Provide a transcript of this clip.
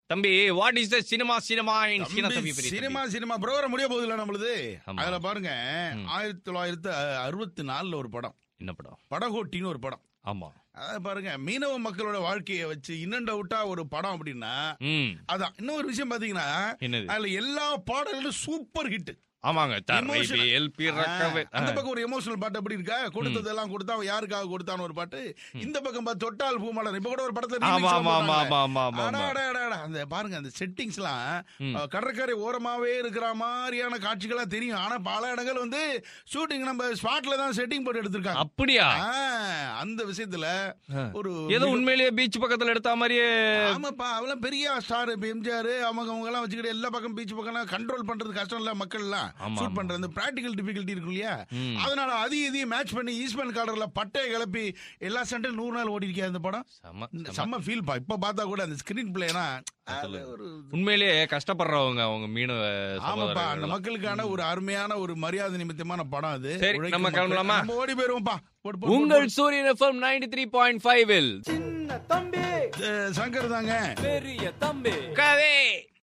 தம்பி, what is the cinema in China தம்பி? Cinema program முடிய போகுது இல்ல நம்மளுது. அதுல பாருங்க 1964 ஒரு படம். என்ன படம்? படகோட்டின்னு ஒரு படம். ஆமா, அதாவது பாருங்க, மீனவ மக்களோட வாழ்க்கையை வச்சு இன்னண்ட் அவுட்டா ஒரு படம் அப்படின்னா அதான். இன்னொரு விஷயம் பாத்தீங்கன்னா, அதுல எல்லா பாடல்களும் சூப்பர் ஹிட். ஆமாங்க. அந்த பக்கம் ஒரு எமோஷனல் பாட்டு அப்படி இருக்கா, கொடுத்ததெல்லாம் கொடுத்தா யாருக்காக கொடுத்தான்னு ஒரு பாட்டு. இந்த பக்கம் தொட்டால் பூமாடன் இப்ப கூட ஒரு படத்துல அந்த பாருங்க, அந்த செட்டிங்ஸ் எல்லாம் கடற்கரை ஓரமாவே இருக்கிற மாதிரியான காட்சிகளா தெரியும். ஆனா பல இடங்கள் வந்து ஷூட்டிங் நம்ம ஸ்பாட்ல தான் செட்டிங் போட்டு எடுத்திருக்காங்க. அப்படியா? அந்த விஷயத்துல ஒரு ஏதோ உண்மையிலேயே பீச் பக்கத்துல எடுத்த மாதிரியே. ஆமாப்பா, அவெல்லாம் பெரிய ஸ்டார். எம்ஜிஆர் அவங்க எல்லாம் வச்சுக்கிட்டு எல்லா பக்கம் பீச் பக்கம் கண்ட்ரோல் பண்றது கஷ்டம் இல்ல மக்கள் எல்லாம் ஷூட் பண்றது. பிராக்டிகல் டிஃபிகல்ட்டி இருக்கு இல்லையா, அதனால இதையும் மேட்ச் பண்ணி ஈஸ்ட்மேன் கார்டர்ல பட்டையை கிளப்பி எல்லா சண்டையும் 100 நாள் ஓடி இருக்கா அந்த படம். செம்ம ஃபீல் பா. இப்ப பார்த்தா கூட அந்த ஸ்கிரீன் பிளேனா உண்மையிலேயே கஷ்டப்படுறவங்க அவங்க மீனவ. ஆமாப்பா, அந்த மக்களுக்கான ஒரு அருமையான ஒரு மரியாதை நிமித்தமான படம் அது. நம்ம கிளம்பலாமா? ஓடி போயிருவோம்ப்பா. உங்கள் சூரியன் FM 93.5 இல் சின்ன தம்பி சங்கர் தாங்க பெரிய தம்பி கவே.